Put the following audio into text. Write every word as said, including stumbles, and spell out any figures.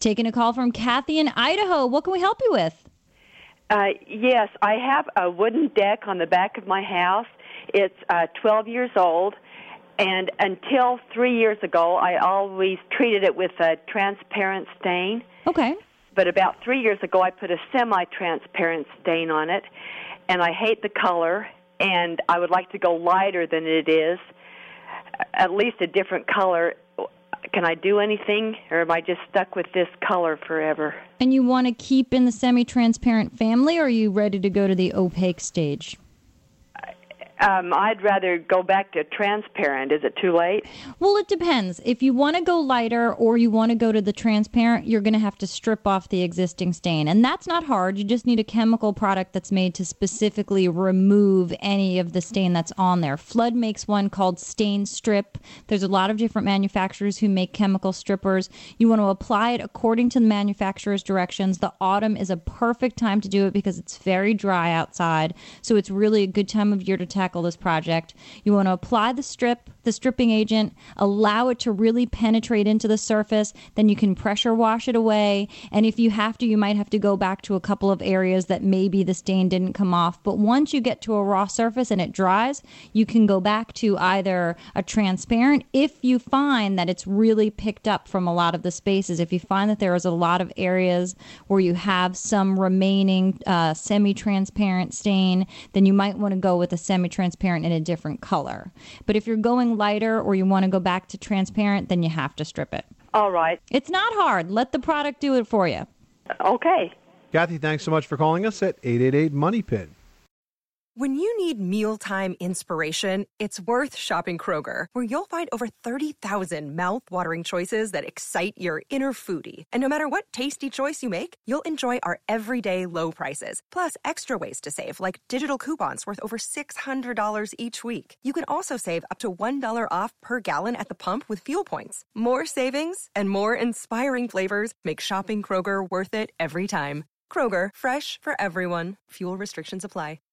Taking a call from Kathy in Idaho. What can we help you with? Uh, yes, I have a wooden deck on the back of my house. It's uh, twelve years old, and until three years ago, I always treated it with a transparent stain. Okay. But about three years ago, I put a semi-transparent stain on it, and I hate the color, and I would like to go lighter than it is, at least a different color. Can I do anything, or am I just stuck with this color forever? And you want to keep in the semi-transparent family, or are you ready to go to the opaque stage? Um, I'd rather go back to transparent. Is it too late? Well, it depends. If you want to go lighter or you want to go to the transparent, you're going to have to strip off the existing stain. And that's not hard. You just need a chemical product that's made to specifically remove any of the stain that's on there. Flood makes one called Stain Strip. There's a lot of different manufacturers who make chemical strippers. You want to apply it according to the manufacturer's directions. The autumn is a perfect time to do it because it's very dry outside. So it's really a good time of year to tackle this project. You want to apply the strip, the stripping agent, allow it to really penetrate into the surface, then you can pressure wash it away, and if you have to, you might have to go back to a couple of areas that maybe the stain didn't come off, but once you get to a raw surface and it dries, you can go back to either a transparent if you find that it's really picked up from a lot of the spaces. If you find that there is a lot of areas where you have some remaining uh, semi-transparent stain, then you might want to go with a semi-transparent in a different color. But if you're going lighter or you want to go back to transparent, then you have to strip it. All right. It's not hard. Let the product do it for you. Okay. Kathy, thanks so much for calling us at eight eight eight money pit. When you need mealtime inspiration, it's worth shopping Kroger, where you'll find over thirty thousand mouth-watering choices that excite your inner foodie. And no matter what tasty choice you make, you'll enjoy our everyday low prices, plus extra ways to save, like digital coupons worth over six hundred dollars each week. You can also save up to one dollar off per gallon at the pump with fuel points. More savings and more inspiring flavors make shopping Kroger worth it every time. Kroger, fresh for everyone. Fuel restrictions apply.